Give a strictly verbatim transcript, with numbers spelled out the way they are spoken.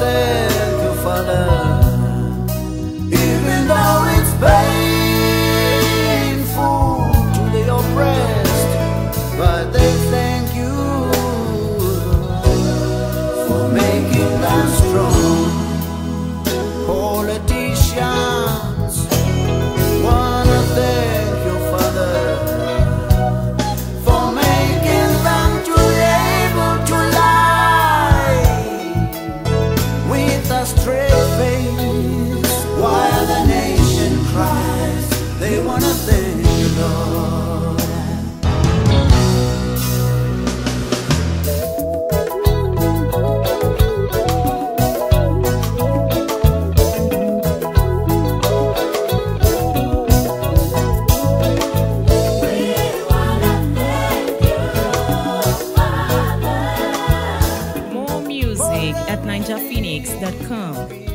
thank you, Father. Even though it's painful to the oppressed, but they thank you for making them strong. Politicians wanna thank you, Father, for making them to able to lie with a straight face while the nation cries. They wanna thank you, Lord. More music at ninja phoenix dot com.